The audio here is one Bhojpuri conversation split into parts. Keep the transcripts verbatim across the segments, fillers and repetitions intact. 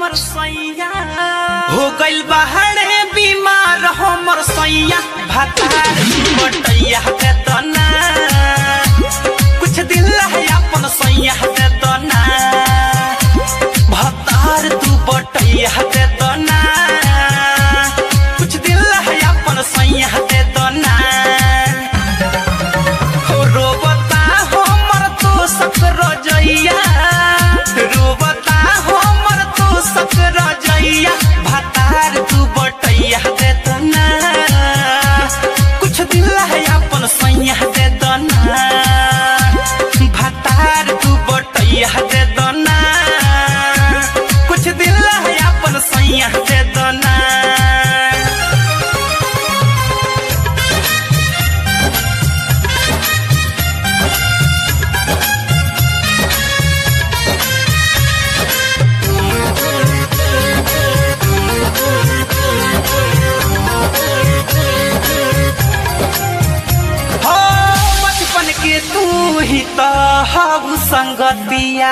हमर सैया हो गइल बाहरे बीमार हमर सैया भातार बटैया दे दना कुछ दिल है अपन सैया दे दना भातार तू बटैया दे दना कुछ दिल है अपन सैया दे दना हो रोबता हमर तो सकर जइया रोबता हमर तो सकर जइया भातार तू बटैया दे दना कुछ दिल है अपन सैया दे दना भातार तू बटैया दे दना कुछ दिल है अपन सैया दे दना तू ही तो हऊ संगतिया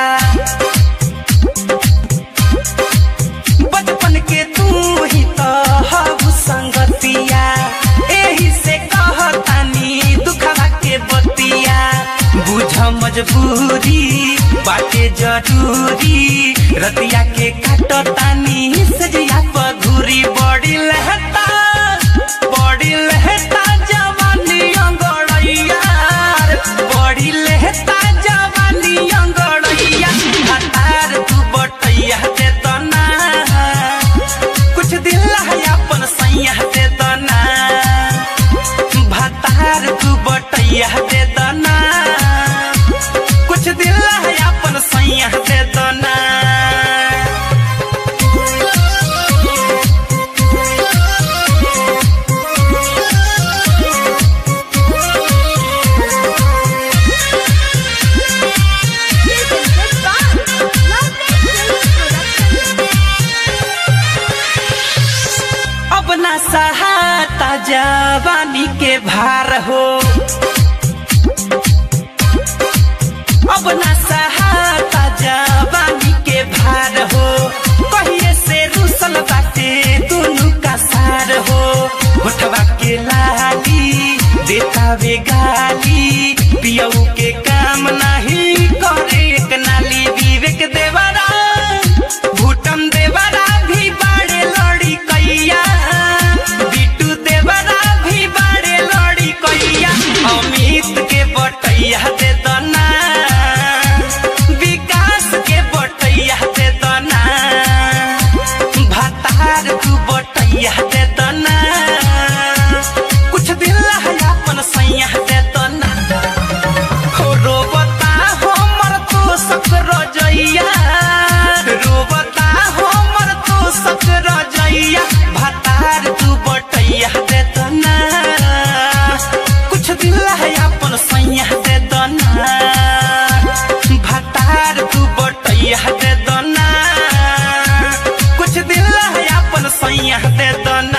बचपन के तू ही तो हऊ संगतिया एही से कहतानी दुखवा के बतिया बुझ मजबूरी बाटे जरूरी रतिया के काटतानी सजिया पघुरी बड़ी लहता बड़ी लहता जवानी अंगड़ैया बड़ी लहता जवानी अंगड़ैया भातार तू बटैया दे दना कुछ दिल है अपन सैया दे दना भातार तू बटैया दे दना कुछ दिल है अपन सैया दे दना सहाता जवानी के भार हो अब ना सहाता जवानी के भार हो कहिए से रुसल बाटे दोनों का सार हो होठवा के लाली देता वे गाली पियऊ के काम नहीं करे एक नाली विवेक देवरा भूटम देवरा भी बाड़े लड़ी कैया अमित के बटैया दे दना विकास के बटैया दे दना भातार तू बटैया दे दना कुछ दिल है अपन सैया दे दना हो रोबता हमर तो सकर जइया रोबता हमर तो सकर जइया भातार तू बटैया दे दना कुछ दिल है अपन सैया दे दना भातार तू बटैया दे दना कुछ दिल है अपन सैया दे दना।